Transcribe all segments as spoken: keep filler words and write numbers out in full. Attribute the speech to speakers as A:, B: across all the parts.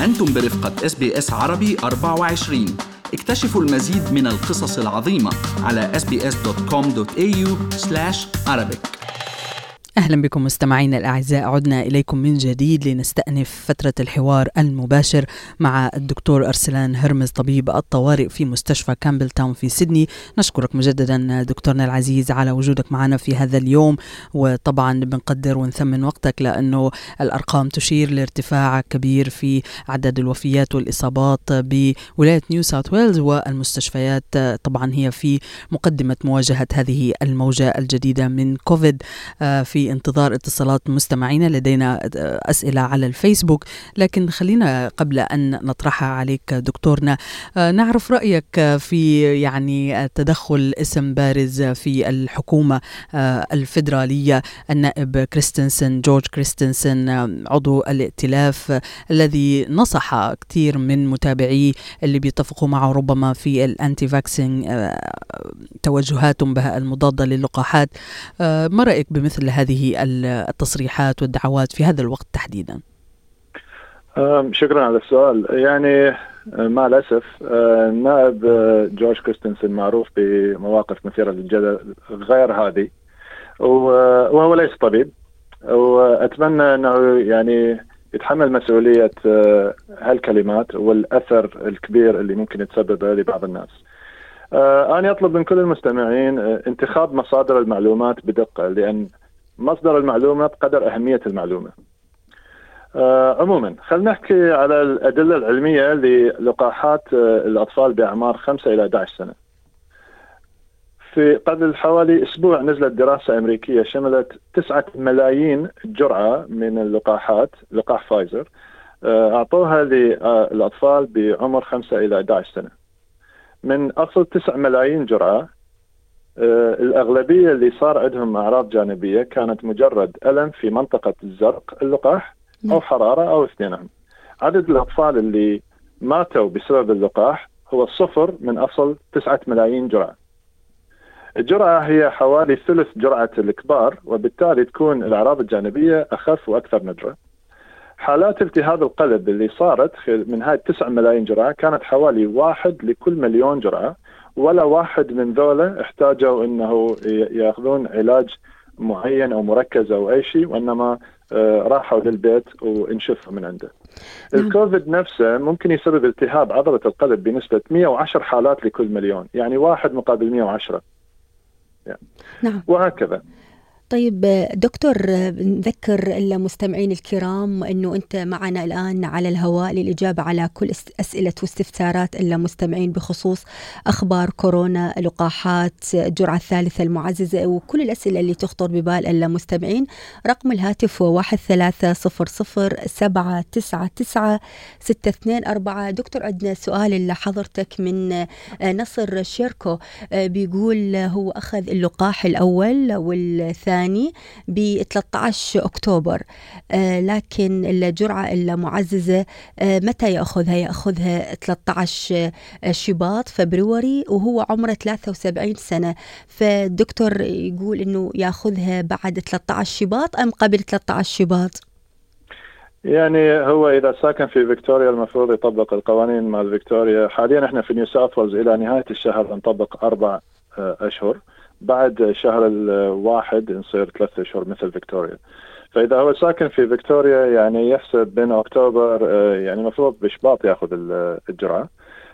A: أنتم برفقة إس بي إس عربي أربعة وعشرين. اكتشفوا المزيد من القصص العظيمة على إس بي إس دوت كوم دوت إيه يو سلاش عربيك.
B: أهلا بكم مستمعينا الأعزاء، عدنا إليكم من جديد لنستأنف فترة الحوار المباشر مع الدكتور أرسلان هرمز، طبيب الطوارئ في مستشفى كامبل تاون في سيدني. نشكرك مجددا دكتورنا العزيز على وجودك معنا في هذا اليوم، وطبعا بنقدر ونثمن وقتك لأنه الأرقام تشير لارتفاع كبير في عدد الوفيات والإصابات بولاية نيو ساوث ويلز، والمستشفيات طبعا هي في مقدمة مواجهة هذه الموجة الجديدة من كوفيد. في انتظار اتصالات مستمعينا، لدينا أسئلة على الفيسبوك، لكن خلينا قبل أن نطرحها عليك دكتورنا نعرف رأيك في يعني تدخل اسم بارز في الحكومة الفيدرالية، النائب كريستنسن جورج كريستنسن عضو الائتلاف الذي نصح كثير من متابعيه اللي بيتفقوا معه ربما في الانتي فاكسين توجهاتهم بها المضادة للقاحات. ما رأيك بمثل هذه التصريحات والدعوات في هذا الوقت تحديدا؟
C: شكرا على السؤال. يعني مع الأسف النائب جورج كريستنسن معروف بمواقف مثيرة للجدل غير هذه، وهو ليس طبيب، وأتمنى أنه يعني يتحمل مسؤولية هالكلمات والأثر الكبير اللي ممكن يتسبب لبعض الناس. أنا أطلب من كل المستمعين انتخاب مصادر المعلومات بدقة، لأن مصدر المعلومة بقدر أهمية المعلومة. آه عموما خلينا نحكي على الأدلة العلمية للقاحات الأطفال بأعمار خمسة إلى أحد عشر سنة. في قبل حوالي أسبوع نزلت دراسة أمريكية شملت تسعة ملايين جرعة من اللقاحات، لقاح فايزر، آه أعطوها للأطفال بعمر خمسة إلى أحد عشر سنة. من أصل تسعة ملايين جرعة، آه الأغلبية اللي صار عندهم أعراض جانبية كانت مجرد ألم في منطقة الزرق اللقاح أو حرارة أو اثنينهم. عدد الأطفال اللي ماتوا بسبب اللقاح هو صفر من أصل تسعة ملايين جرعة. الجرعة هي حوالي ثلث جرعة الكبار، وبالتالي تكون الأعراض الجانبية أخف وأكثر ندرة. حالات التهاب القلب اللي صارت من هاي التسعة ملايين جرعة كانت حوالي واحد لكل مليون جرعة، ولا واحد من ذولا احتاجوا انه ياخذون علاج معين او مركز او اي شيء، وانما راحوا للبيت وانشفوا من عنده. نعم. الكوفيد نفسه ممكن يسبب التهاب عضلة القلب بنسبة مئة وعشرة حالات لكل مليون، يعني واحد مقابل مئة وعشرة يعني. نعم. وهكذا.
D: طيب دكتور، نذكر المستمعين الكرام أنه أنت معنا الآن على الهواء للإجابة على كل أسئلة واستفسارات المستمعين بخصوص أخبار كورونا، لقاحات، الجرعة الثالثة المعززة، وكل الأسئلة اللي تخطر ببال المستمعين. رقم الهاتف هو واحد ثلاثة صفر صفر سبعة تسعة تسعة ستة اثنين أربعة. دكتور، عندنا سؤال لحضرتك من نصر شيركو، بيقول هو أخذ اللقاح الأول والثاني ب ثلاثة عشر أكتوبر، آه لكن الجرعة المعززة آه متى يأخذها؟ يأخذها ثلاثة عشر شباط فبراير، وهو عمره ثلاثة وسبعين سنة. فالدكتور يقول إنه يأخذها بعد ثلاثة عشر شباط أم قبل ثلاثة عشر شباط؟
C: يعني هو إذا ساكن في فيكتوريا المفروض يطبق القوانين مال فيكتوريا. حاليا احنا في نيو ساوث ويلز إلى نهاية الشهر نطبق أربع آه أشهر، بعد شهر الواحد نصير ثلاثة أشهر مثل فيكتوريا. فإذا هو ساكن في فيكتوريا يعني يحسب بين أكتوبر، يعني مفروض بشباط يأخذ الجرعة،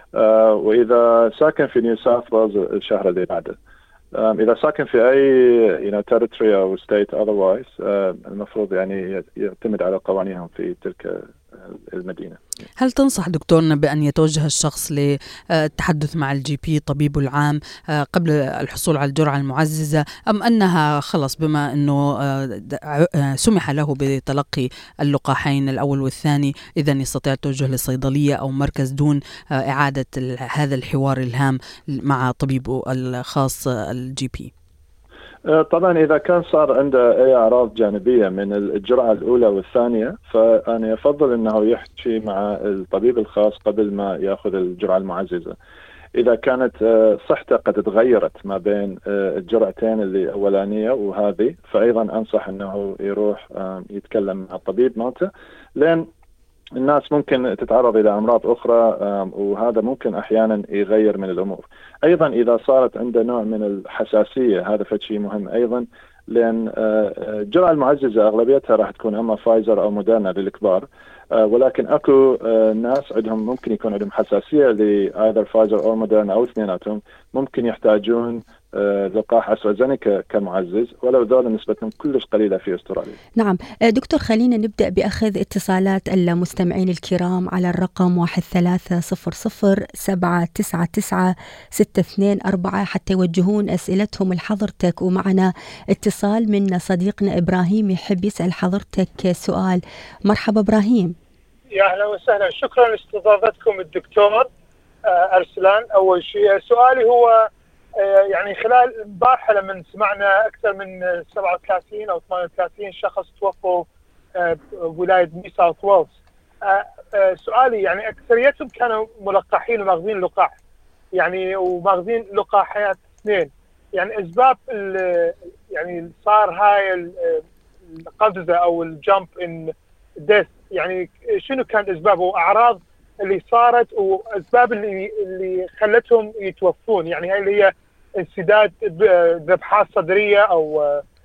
C: وإذا ساكن في نيو ساوث ويلز الشهر اللي بعده. إذا ساكن في أي you know, territory أو state otherwise المفروض يعني يعتمد على قوانينهم في تلك المدينة.
B: هل تنصح دكتورنا بأن يتوجه الشخص للتحدث مع الجي بي طبيبه العام قبل الحصول على الجرعة المعززة، أم أنها خلص بما أنه سمح له بتلقي اللقاحين الأول والثاني إذن يستطيع التوجه للصيدلية أو مركز دون إعادة هذا الحوار الهام مع طبيبه الخاص الجي بي؟
C: طبعا إذا كان صار عنده أي أعراض جانبية من الجرعة الأولى والثانية، فأنا يفضل أنه يحكي مع الطبيب الخاص قبل ما يأخذ الجرعة المعززة. إذا كانت صحته قد تغيرت ما بين الجرعتين اللي أولانية وهذه، فأيضا أنصح أنه يروح يتكلم مع الطبيب مالته، لأن الناس ممكن تتعرض إلى أمراض أخرى، وهذا ممكن أحيانا يغير من الأمور. أيضا إذا صارت عنده نوع من الحساسية، هذا فشي مهم أيضا، لأن الجرعة المعززة أغلبيتها راح تكون أما فايزر أو موديرنا للكبار، ولكن أكو ناس عندهم ممكن يكون عندهم حساسية لأيذر فايزر أو موديرنا أو اثنيناتهم، ممكن يحتاجون لقاح أسترازينيكا كمعزز، ولو ذول نسبتهم كلش قليلة في أستراليا.
D: نعم دكتور، خلينا نبدأ بأخذ اتصالات المستمعين الكرام على الرقم واحد ثلاثة صفر صفر سبعة تسعة تسعة ستة اثنين أربعة حتى يوجهون أسئلتهم لحضرتك. ومعنا اتصال من صديقنا إبراهيم يحب يسأل حضرتك سؤال. مرحبا إبراهيم.
E: يا أهلا وسهلا، شكرا لاستضافتكم الدكتور أرسلان. أول شيء سؤالي هو يعني خلال البارحة لما سمعنا أكثر من سبعة وثلاثين أو ثمانية وثلاثين شخص توفوا بولاية نيو ساوث ويلز، سؤالي يعني أكثريتهم كانوا ملقحين وماخذين لقاح، يعني وماخذين لقاحات اثنين، يعني أسباب يعني صار هاي القفزة أو الجمب إن ديث، يعني شنو كانت أسبابه وأعراض اللي صارت وأسباب اللي اللي خلتهم يتوفون؟ يعني هاي اللي هي انسداد ذبحات صدرية أو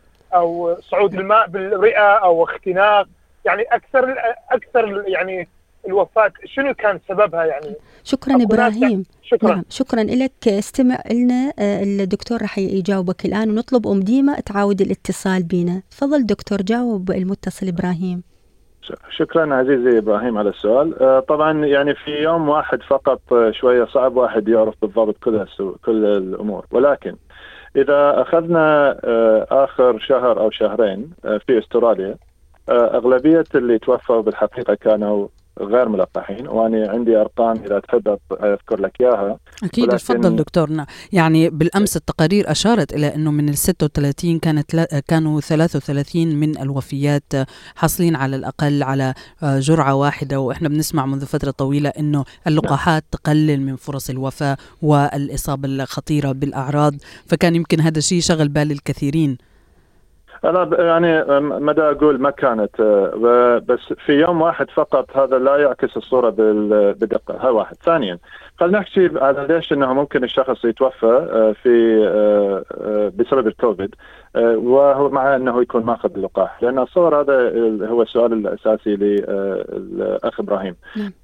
E: أو صعود الماء بالرئة أو اختناق، يعني أكثر أكثر يعني الوفاة شنو كان سببها؟ يعني
D: شكرا إبراهيم.
E: شكرا.
D: نعم شكرا لك. استمع لنا الدكتور رح يجاوبك الآن، ونطلب أم ديمة تعاود الاتصال بنا. تفضل دكتور، جاوب المتصل إبراهيم.
C: شكرا عزيزي إبراهيم على السؤال. طبعا يعني في يوم واحد فقط شوية صعب واحد يعرف بالضبط كل كل الأمور، ولكن إذا أخذنا آخر شهر أو شهرين في أستراليا، أغلبية اللي توفوا بالحقيقة كانوا غير ملقحين، وأنا عندي أرقام إذا تحب أذكر لك إياها.
B: أكيد تفضل دكتورنا. يعني بالأمس التقارير أشارت إلى أنه من الستة وثلاثين كانت كانوا ثلاثة وثلاثين من الوفيات حاصلين على الأقل على جرعة واحدة، وإحنا بنسمع منذ فترة طويلة أنه اللقاحات تقلل من فرص الوفاة والإصابة الخطيرة بالأعراض، فكان يمكن هذا الشيء شغل بال الكثيرين.
C: أنا يعني مدى أقول ما كانت، بس في يوم واحد فقط هذا لا يعكس الصورة بدقة. هذا واحد. ثانيا خلينا نحكي على ليش أنه ممكن الشخص يتوفى في بسبب الكوفيد وهو مع أنه يكون ماخذ اللقاح، لأن الصور هذا هو السؤال الأساسي للأخ إبراهيم.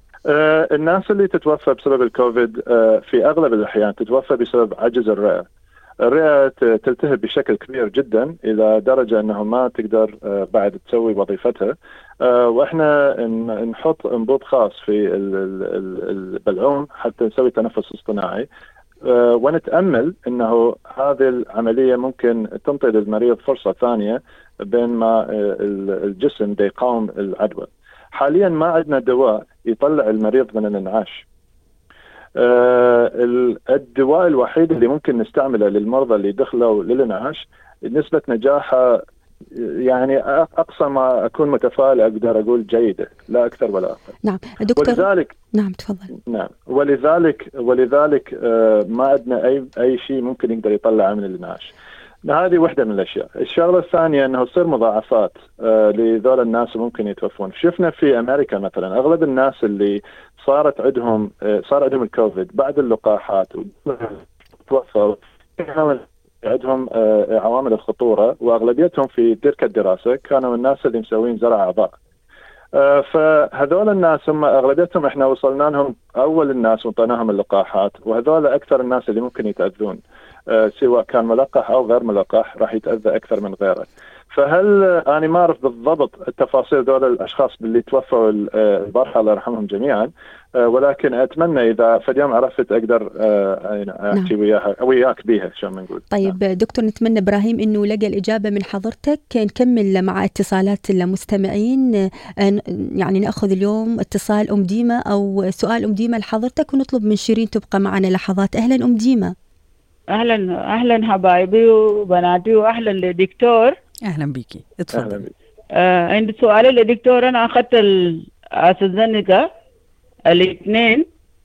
C: الناس اللي تتوفى بسبب الكوفيد في أغلب الأحيان تتوفى بسبب عجز الرئة. الرئة تلتهب بشكل كبير جدا إلى درجة أنه ما تقدر بعد تسوي وظيفتها، وإحنا نحط انبوب خاص في البلعوم حتى نسوي تنفس اصطناعي، ونتأمل أنه هذه العملية ممكن تنطي للمريض فرصة ثانية بين ما الجسم يقاوم العدوى. حاليا ما عندنا دواء يطلع المريض من الانعاش. آه الدواء الوحيد اللي ممكن نستعمله للمرضى اللي دخلوا للانعاش نسبة نجاحها يعني أقصى ما أكون متفائل أقدر أقول جيدة، لا أكثر ولا أقل.
D: نعم دكتور.
C: ولذلك
D: نعم تفضل.
C: نعم ولذلك ولذلك آه ما عندنا أي أي شيء ممكن يقدر يطلع من الانعاش. هذه واحدة من الأشياء. الشغلة الثانية أنه تصير مضاعفات آه لذول الناس ممكن يتوفون. شفنا في أمريكا مثلا أغلب الناس اللي صارت عندهم آه صار عندهم الكوفيد بعد اللقاحات وتوفوا عندهم آه عوامل الخطورة، وأغلبيتهم في تلك الدراسة كانوا الناس اللي مسوين زرع أعضاء. آه فهذول الناس هم أغلبيتهم إحنا وصلنا لهم أول الناس وطناهم اللقاحات، وهذول أكثر الناس اللي ممكن يتأذون آه سواء كان ملقح أو غير ملقح راح يتأذى أكثر من غيره. فهل أنا ما أعرف بالضبط التفاصيل دول الأشخاص اللي توفوا البارحة الله يرحمهم جميعا، ولكن أتمنى إذا في اليوم عرفت أقدر أحكي وياها وياك بيها شو بنقول.
D: طيب نعم. دكتور نتمنى إبراهيم إنه لقى الإجابة من حضرتك. نكمل مع اتصالات المستمعين، يعني نأخذ اليوم اتصال أم ديمة أو سؤال أم ديمة لحضرتك، ونطلب من شيرين تبقى معنا لحظات. أهلا أم ديمة.
F: أهلا أهلا حبايبي وبناتي، وأهلا للدكتور.
B: أهلا بيكي اتفضل.
F: آه عندي سؤالي للدكتور. أنا أخذت الأسترازينيكا الاثنين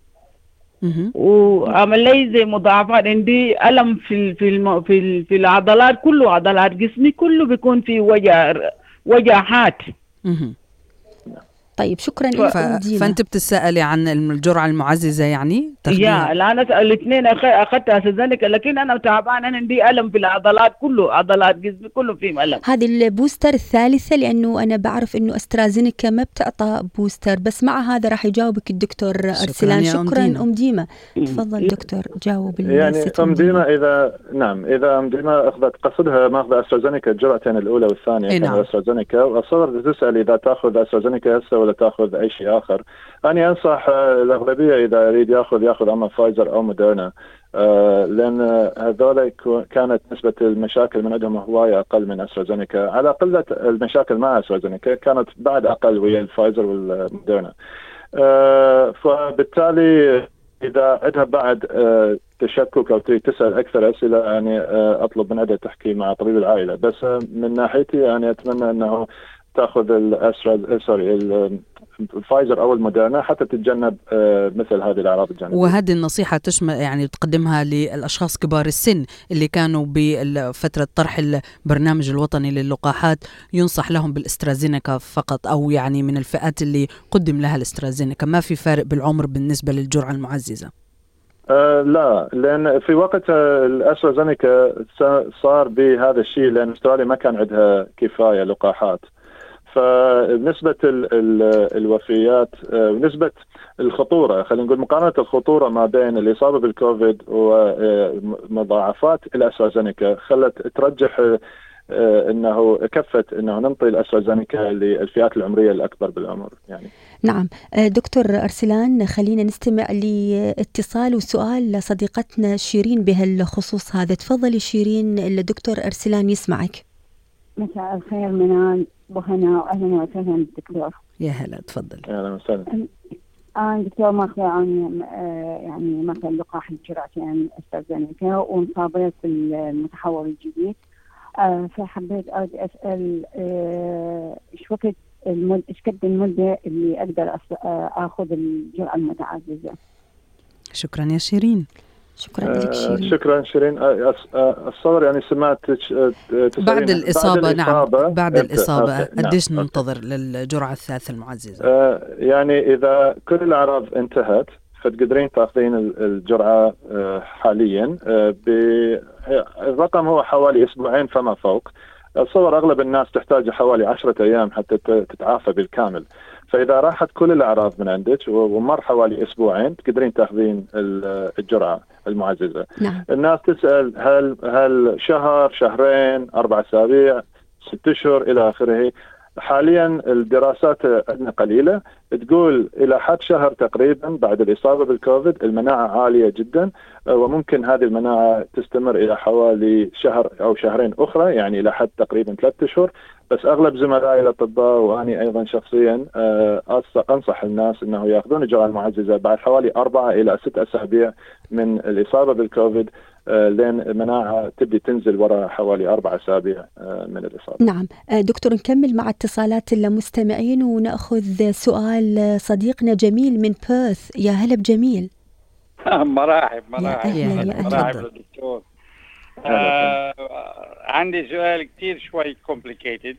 F: وعمل لي زي مضاعفات، عندي ألم في في في في العضلات، كله عضلات جسمي كله بيكون في وجع وجعات.
D: طيب شكرا
F: ف...
D: لكم ديما.
B: فأنت بتسألي عن الجرعة المعززة يعني
F: يا الآن الاثنين أخذت أسترازينيكا، لكن أنا تعبان، أنا عندي ألم في العضلات كله، عضلات جسمي كله فيه ألم.
D: هذه البوستر الثالثة، لأنه أنا بعرف إنه أسترازينيكا ما بتعطى بوستر، بس مع هذا راح يجاوبك الدكتور أرسلان. شكرا, شكرا أم ديما. تفضل دكتور جاوب.
C: يعني أم ديما إذا نعم إذا أم ديما أخذت قصدها ماخذ أسترازينيكا الجرعتين الأولى والثانية
B: إيه نعم.
C: أسترازينيكا، وأصور تسأل إذا تأخذ أسترازينيكا هسه ولا تأخذ أي شيء آخر. أنا أنصح الأغلبية إذا يريد يأخذ يأخذ أما فايزر أو موديرنا، آه لأن هذول كانت نسبة المشاكل من عندهم هواية أقل من أسترازينيكا، على قلة المشاكل مع أسترازينيكا كانت بعد أقل ويا الفايزر والموديرنا. آه فبالتالي إذا عندها بعد آه تشكك أو تسأل أكثر أسئلة، يعني آه أطلب من عندها تحكي مع طبيب العائلة. بس آه من ناحيتي أنا أتمنى أنه تأخذ الأسترا سوري الفايزر أو الموديرنا حتى تتجنب مثل هذه الأعراض الجانبية.
B: وهذه النصيحة تشمل يعني تقدمها للأشخاص كبار السن اللي كانوا بفترة طرح البرنامج الوطني للقاحات، ينصح لهم بالاسترازينيكا فقط، أو يعني من الفئات اللي قدم لها الاسترازينيكا، ما في فارق بالعمر بالنسبة للجرعة المعززة.
C: أه لا، لأن في وقت الأسترازينيكا صار بهذا الشيء، لأن أستراليا ما كان عندها كفاية لقاحات، فنسبة ال ال الوفيات ونسبة الخطورة، خلينا نقول مقارنة الخطورة ما بين الإصابة بالكوفيد ومضاعفات الأسترازينيكا خلت ترجح انه كفت انه ننطي الأسترازينيكا للفئات العمريه الاكبر بالعمر يعني.
D: نعم دكتور أرسلان، خلينا نستمع لاتصال وسؤال لصديقتنا شيرين بهالخصوص هذا. تفضلي شيرين، الدكتور أرسلان يسمعك.
G: مساء الخير منال وهنا، واهلا وسهلا دكتور.
B: يا هلا تفضلي.
C: اهلا وسهلا.
G: انا دكتور ماخذ يعني ماخذ لقاح الجرعتين أسترازينيكا ومصابه في المتحور الجديد، فحبيت اريد اسال ايش وقت المد ايش قد المده اللي اقدر اخذ الجرعه المتعززه.
B: شكرا يا شيرين.
D: شكرا لك شيرين.
C: شكرا شيرين. الصور يعني سمعت
B: بعد الإصابة. بعد الإصابة نعم بعد الإصابة قديش
C: نعم.
B: ننتظر للجرعة الثالثة المعززة؟
C: آه يعني إذا كل الأعراض انتهت فتقدرين تأخذين الجرعة آه حاليا. آه الرقم هو حوالي أسبوعين فما فوق. الصور أغلب الناس تحتاج حوالي عشرة أيام حتى تتعافى بالكامل، فإذا راحت كل الأعراض من عندك ومر حوالي أسبوعين تقدرين تأخذين الجرعة المعززة.
D: نعم.
C: الناس تسأل هل هل شهر، شهرين، أربع أسابيع، ست أشهر إلى آخره. حاليا الدراسات عندنا قليلة تقول إلى حد شهر تقريبا بعد الإصابة بالكوفيد المناعة عالية جدا، وممكن هذه المناعة تستمر إلى حوالي شهر أو شهرين أخرى، يعني إلى حد تقريبا ثلاثة أشهر. بس أغلب زملائي الأطباء وأنا أيضا شخصيا أنصح الناس أنه يأخذون الجرعة المعززة بعد حوالي أربعة إلى ست أسابيع من الإصابة بالكوفيد، لين المناعة تبدي تنزل وراء حوالي أربع أسابيع من الإصابة.
D: نعم دكتور، نكمل مع اتصالات المستمعين ونأخذ سؤال صديقنا جميل من بيرث. يا هلا بجميل.
H: مراحب مراحب
D: يا
H: مراحب للدكتور. آه عندي سؤال كتير شوي complicated.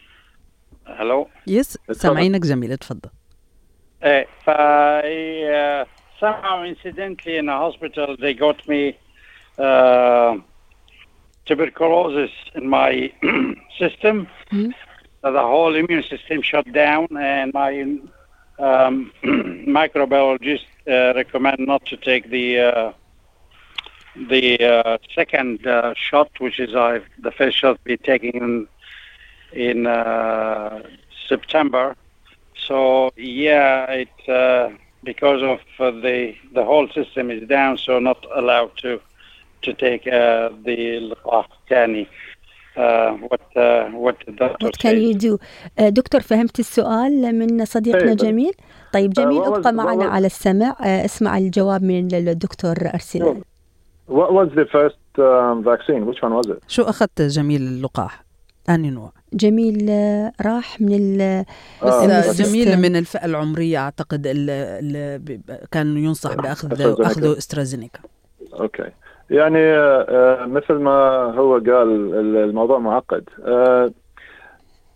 H: هلو
B: يس سامعينك جميل، اتفضل.
H: ايه ف uh, somehow incidentally in a hospital they got me uh, tuberculosis in my system.
D: Mm-hmm.
H: So the whole immune system shut down, and my um, microbiologist uh, recommend not to take the uh, the uh, second uh, shot, which is uh, the first shot be taken in, in uh, September. So yeah, it's uh, because of uh, the the whole system is down, so not allowed to to take uh, the Laqani. Uh, what uh, what the doctor
D: What can you do? uh, دكتور فهمت السؤال من صديقنا جميل؟ طيب جميل uh, ابقى معنا على السمع. uh, اسمع الجواب من الدكتور أرسلان.
C: What was the first um, vaccine? Which one was it?
B: شو أخذت جميل اللقاح؟ أني نوع؟
D: جميل راح من ال
B: بس جميل من الفئة العمرية أعتقد اللي كان ينصح بأخذ أخذه أسترازينيكا.
C: أوكي. يعني آه مثل ما هو قال الموضوع معقد. آه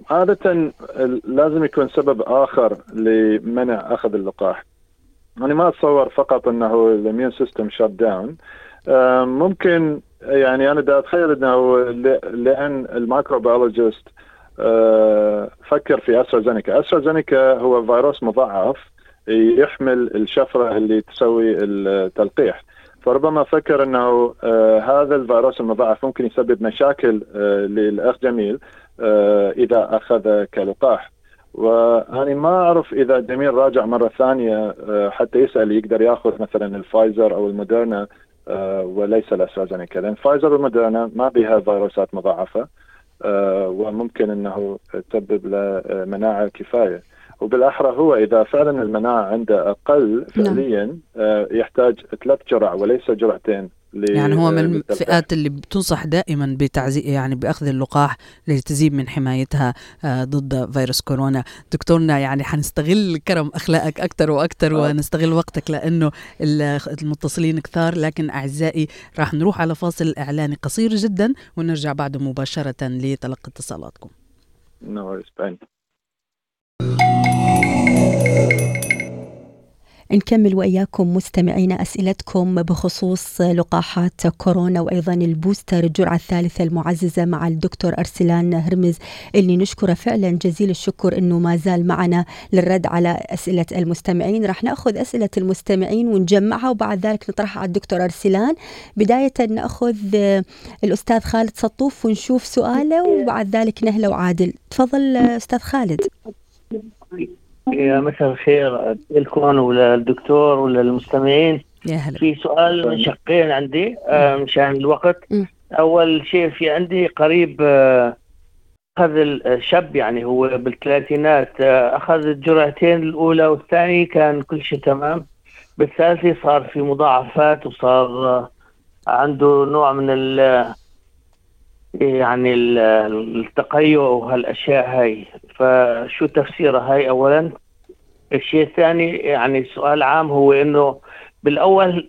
C: عادة لازم يكون سبب آخر لمنع أخذ اللقاح. أنا ما أتصور فقط أنه الإميون سيستم شات داون، ممكن يعني أنا دا أتخيل أنه لأن الميكروبيولوجيست فكر في أسترازينيكا. أسترازينيكا هو فيروس مضاعف يحمل الشفرة اللي تسوي التلقيح، فربما فكر أنه هذا الفيروس المضاعف ممكن يسبب مشاكل للأخ جميل إذا أخذ كلقاح. وأنا ما أعرف إذا جميل راجع مرة ثانية حتى يسأل يقدر يأخذ مثلا الفايزر أو الموديرنا وليس الأسترازينيكا، لأن فايزر والموديرنا ما بها فيروسات مضاعفة وممكن أنه تسبب له مناعة كفاية. وبالأحرى هو إذا فعلا المناعة عنده أقل فعليا يحتاج ثلاث جرع وليس جرعتين.
B: يعني هو من الفئات اللي بتنصح دائما بتعزيز يعني بأخذ اللقاح لتزيد من حمايتها ضد فيروس كورونا. دكتورنا يعني حنستغل كرم أخلاقك أكتر وأكتر ونستغل وقتك لأنه المتصلين كثار، لكن أعزائي راح نروح على فاصل إعلاني قصير جدا ونرجع بعده مباشرة لتلقي اتصالاتكم.
C: No,
D: نكمل وإياكم مستمعين أسئلتكم بخصوص لقاحات كورونا وأيضا البوستر الجرعة الثالثة المعززة مع الدكتور أرسلان هرمز، اللي نشكره فعلا جزيل الشكر أنه ما زال معنا للرد على أسئلة المستمعين. راح نأخذ أسئلة المستمعين ونجمعها وبعد ذلك نطرحها على الدكتور أرسلان. بداية نأخذ الأستاذ خالد سطوف ونشوف سؤاله وبعد ذلك نهله وعادل. تفضل أستاذ خالد.
I: يا مساء الخير لكم وللدكتور وللمستمعين. في سؤال من شقين عندي مشان الوقت. م. أول شيء في عندي قريب أخذ الشاب يعني هو بالثلاثينات، أخذ الجرعتين الأولى والثاني كان كل شيء تمام، بالثالثي صار في مضاعفات وصار عنده نوع من ال يعني التقيؤ وهالأشياء هاي، فشو تفسيرها هاي أولا؟ الشيء الثاني يعني سؤال عام هو إنه بالأول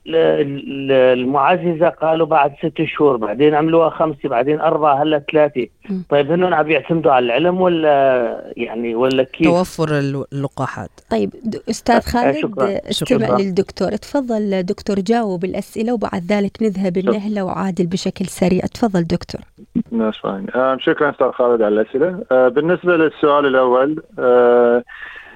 I: المعززة قالوا بعد ست شهور، بعدين عملوها خمسة، بعدين أربعة، هلا ثلاثة. طيب هنون عم يعتمدوا على العلم ولا يعني ولا كيف؟
B: توفر اللقاحات.
D: طيب أستاذ خالد استمع للدكتور. تفضل دكتور جاوب الأسئلة وبعد ذلك نذهب النهلة وعادل بشكل سريع. تفضل دكتور.
C: نعم شكرا أستاذ خالد على الأسئلة. آه بالنسبة للسؤال الأول آه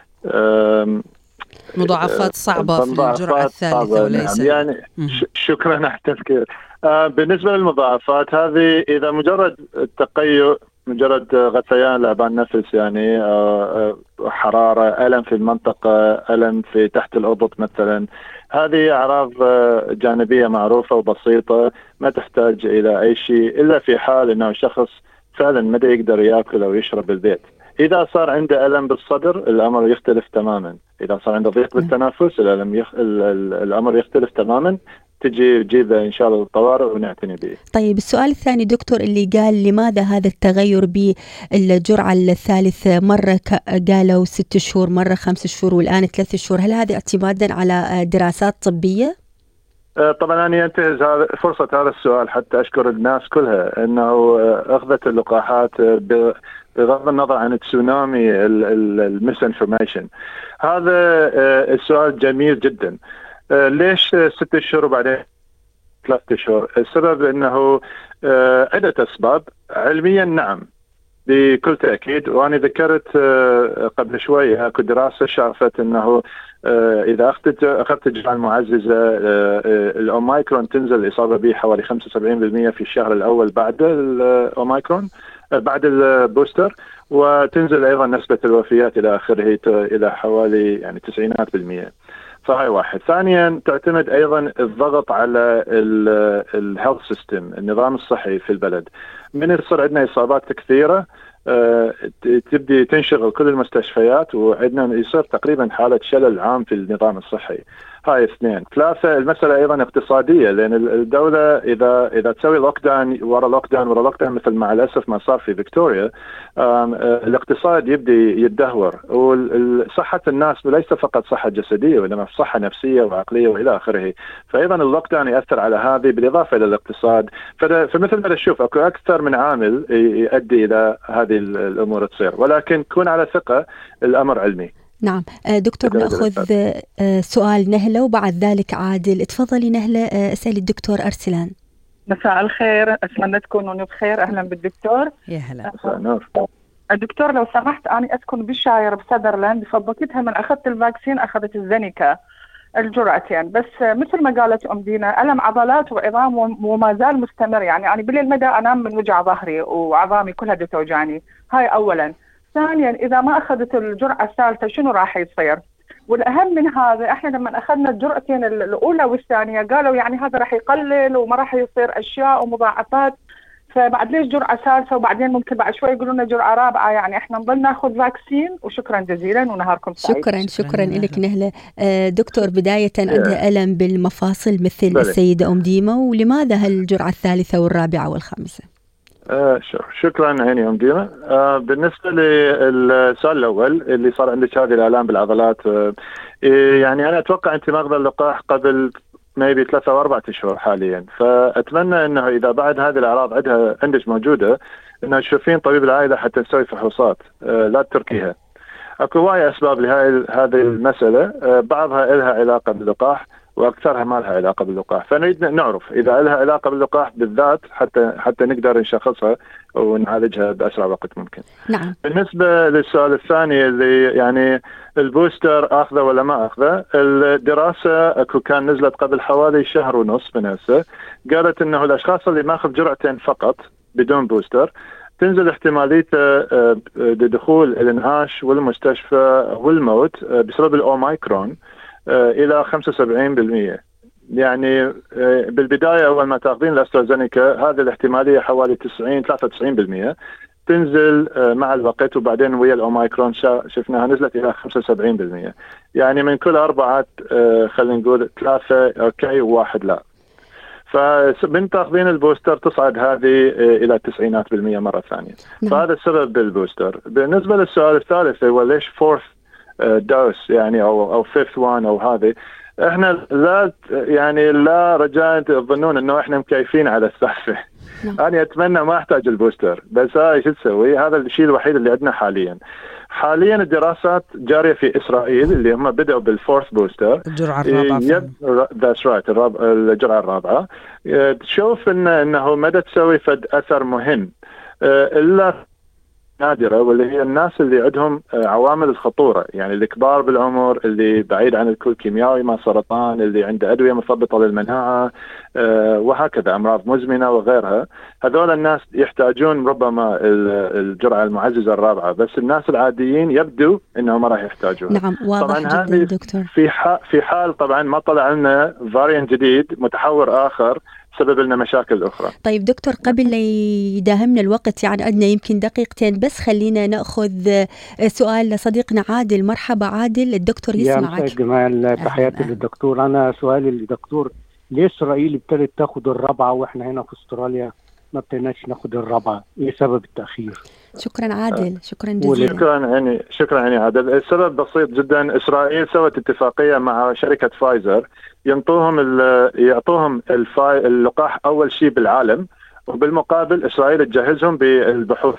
C: آه
B: مضاعفات صعبة في الجرعة الثالثة وليس
C: يعني شكرا على التذكير. آه بالنسبة للمضاعفات هذه إذا مجرد التقيؤ، مجرد غثيان لعبان نفس يعني آه حرارة، ألم في المنطقة، ألم في تحت الأوضة مثلا، هذه أعراض آه جانبية معروفة وبسيطة ما تحتاج إلى أي شيء إلا في حال أنه شخص فعلا ما يقدر يأكل أو يشرب بالبيت. إذا صار عنده ألم بالصدر الأمر يختلف تماما، إذا صار عنده ضيق بالتنفس الألم يخ... الأمر يختلف تماما، تجي تجيبه إن شاء الله الطوارئ ونعتني به.
D: طيب السؤال الثاني دكتور اللي قال لماذا هذا التغير بالجرعة الثالثة، مرة قالوا ست شهور، مرة خمس شهور، والآن ثلاث شهور، هل هذا اعتمادا على دراسات طبية؟
C: طبعا أنا أنتهز هذا فرصة هذا السؤال حتى أشكر الناس كلها أنه أخذت اللقاحات بغض النظر عن التسونامي الميس انفورميشن. هذا السؤال جميل جدا. ليش ست شهور وبعدين ثلاثة شهور؟ السبب أنه عدة أسباب علميا نعم بكل تأكيد، وأنا ذكرت قبل شوي أكو دراسة شافت أنه إذا أخذت أخذت الجرعة المعززة الأوميكرون تنزل الإصابة به حوالي خمسة وسبعين بالمئة في الشهر الأول بعد الأوميكرون بعد البوستر، وتنزل أيضا نسبة الوفيات إلى آخره إلى حوالي يعني تسعينات بالمئة. فهاي واحد. ثانيا تعتمد أيضا الضغط على الهيلث سيستم، النظام الصحي في البلد. من يصير عندنا إصابات كثيرة أه تبدي تنشغل كل المستشفيات وعندنا يصير تقريبا حالة شلل عام في النظام الصحي. هاي اثنين. ثلاثة، المسألة أيضا اقتصادية، لأن الدولة إذا إذا تسوي لوك داون ورا لوك داون ورا لوك داون مثل مع الأسف ما صار في فيكتوريا، الاقتصاد يبدي يتدهور، وصحة الناس ليس فقط صحة جسدية وإنما صحة نفسية وعقلية وإلى آخره. فأيضا اللوك داون يأثر على هذه بالإضافة إلى الاقتصاد. فمثل ما نشوف أكو أكثر من عامل يؤدي إلى هذه الأمور تصير، ولكن كون على ثقة الأمر علمي.
D: نعم دكتور، نأخذ سؤال نهلة وبعد ذلك عادل. تفضلي نهلة، اسألي الدكتور أرسلان.
J: مساء الخير، أتمنى تكونوا بخير. أهلا بالدكتور.
B: يا هلا.
J: الدكتور لو سمحت، أنا أسكن بالشاير بسدرلاند، فبوقتها من أخذت الفاكسين أخذت الزينيكا الجرعتين، بس مثل ما قالت أم دينا ألم عضلات وعظام وما زال مستمر. يعني أنا بالليل مدى أنام من وجع ظهري وعظامي كلها توجعني. هاي أولا. ثانيا، إذا ما أخذت الجرعة الثالثة شنو راح يصير؟ والأهم من هذا، إحنا لما أخذنا الجرعتين الأولى والثانية قالوا يعني هذا راح يقلل وما راح يصير أشياء ومضاعفات، فبعد ليش جرعة ثالثة وبعدين ممكن بعد شوي يقولوا لنا جرعة رابعة؟ يعني إحنا نضل ناخذ فاكسين. وشكرا جزيلا ونهاركم سعيد.
D: شكرا شكرا لك نهلة. دكتور، بداية عندها ألم بالمفاصل مثل بلي. السيدة أم ديما، ولماذا هالجرعة الثالثة والرابعة والخامسة؟
C: آه شكرا عيني أم ديما. آه بالنسبة للسؤال الأول اللي صار عندك هذه الآلام بالعضلات، آه يعني أنا أتوقع أنت ماخذ اللقاح قبل مايبي ثلاثة أو أربعة أشهر حاليا، فأتمنى أنه إذا بعد هذه الأعراض عندها عندك موجودة أنه تشوفين طبيب العائلة حتى تسوي فحوصات، آه لا تتركيها. أكو وايد أسباب لهذه هذه المسألة، آه بعضها لها علاقة باللقاح واكثرها ما لها علاقه باللقاح، فنريد نعرف اذا لها علاقه باللقاح بالذات حتى حتى نقدر نشخصها ونعالجها باسرع وقت ممكن.
D: نعم.
C: بالنسبه للسؤال الثاني اللي يعني البوستر اخذه ولا ما اخذه، الدراسه اكو كان نزلت قبل حوالي شهر ونص من هسه، قالت انه الاشخاص اللي ماخذ جرعتين فقط بدون بوستر تنزل احتماليته لدخول الانعاش والمستشفى والموت بسبب الاوميكرون إلى خمسة وسبعين بالمئة. يعني بالبداية أول ما تأخذين الأسترازينيكا هذه الاحتمالية حوالي تسعين ثلاثة وتسعين بالمئة، تنزل مع الوقت وبعدين ويا الأوميكرون شفناها نزلت إلى خمسة وسبعين بالمئة. يعني من كل أربعة خلينا نقول ثلاثة أوكي وواحد لا. فمن تأخذين البوستر تصعد هذه إلى التسعينات بالمئة مرة ثانية. فهذا السبب بالبوستر. بالنسبة للسؤال الثالث هو ليش فورث دوس يعني او او فيفث وان او هذه، احنا لا يعني لا رجاء تظنون انه احنا مكيفين على السالفه. انا اتمنى ما احتاج البوستر، بس هاي شو تسوي؟ هذا الشيء الوحيد اللي عندنا حاليا. حاليا الدراسات جاريه في اسرائيل اللي هم بدأوا بالفورث بوستر،
B: الجرعه الرابعه.
C: ذاتس رايت، الجرعه الرابعه. تشوف ان انه مدى تسوي فد اثر مهم الا نادرة، واللي هي الناس اللي عندهم عوامل الخطورة، يعني الكبار بالعمر، اللي بعيد عن الكل كيميائي ما سرطان، اللي عنده أدوية مثبطة للمناعة وهكذا أمراض مزمنة وغيرها. هذول الناس يحتاجون ربما الجرعة المعززة الرابعة، بس الناس العاديين يبدو أنهم ما راح يحتاجون.
D: نعم واضح جدا دكتور.
C: في حال في حال طبعا ما طلع لنا فاريانت جديد متحور آخر سبب لنا مشاكل أخرى.
D: طيب دكتور، قبل لا يداهمنا الوقت يعني عندنا يمكن دقيقتين بس، خلينا نأخذ سؤال لصديقنا عادل. مرحبا عادل، الدكتور يسمعك.
K: يا مساء جمال، تحياتي للدكتور. أنا سؤالي للدكتور، ليه إسرائيل ابتدت تاخد الرابعة وإحنا هنا في أستراليا ما ابتدناش ناخد الرابعة؟ إيه سبب التأخير؟
D: شكرا عادل. شكرا جزيلا.
C: شكرا يعني شكرا يعني عادل. السبب بسيط جدا، إسرائيل سوت اتفاقية مع شركة فايزر ينطوهم يعطوهم اللقاح أول شيء بالعالم، وبالمقابل إسرائيل تجهزهم بالبحوث.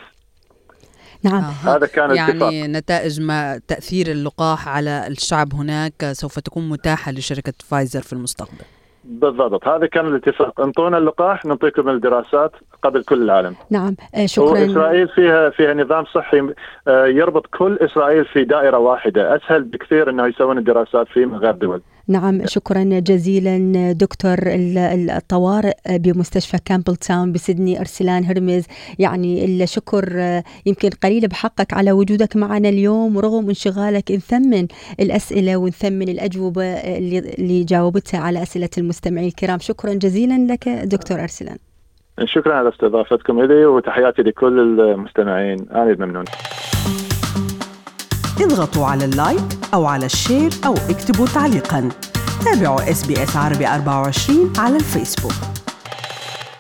D: نعم.
C: هذا كان
B: يعني
C: اتفاق.
B: نتائج ما تأثير اللقاح على الشعب هناك سوف تكون متاحة لشركة فايزر في المستقبل.
C: بالضبط، هذا كان الاتفاق. انطونا اللقاح نعطيكم الدراسات قبل كل العالم.
D: نعم شكرا.
C: وإسرائيل فيها فيها نظام صحي يربط كل إسرائيل في دائرة واحدة، أسهل بكثير أنه يسوون الدراسات في غير دول.
D: نعم شكرا جزيلا دكتور الطوارئ بمستشفى كامبل تاون بسيدني أرسلان هرمز. يعني الشكر يمكن قليل بحقك على وجودك معنا اليوم، ورغم انشغالك نثمن الأسئلة ونثمن الأجوبة اللي جاوبتها على أسئلة المستمعين الكرام. شكرا جزيلا لك دكتور أرسلان.
C: شكرا على استضافتكم لي، وتحياتي لكل المستمعين. أنا ممنون.
L: اضغطوا على اللايك أو على الشير أو اكتبوا تعليقا.
B: تابعوا إس بي إس عربي أربعة وعشرين على الفيسبوك.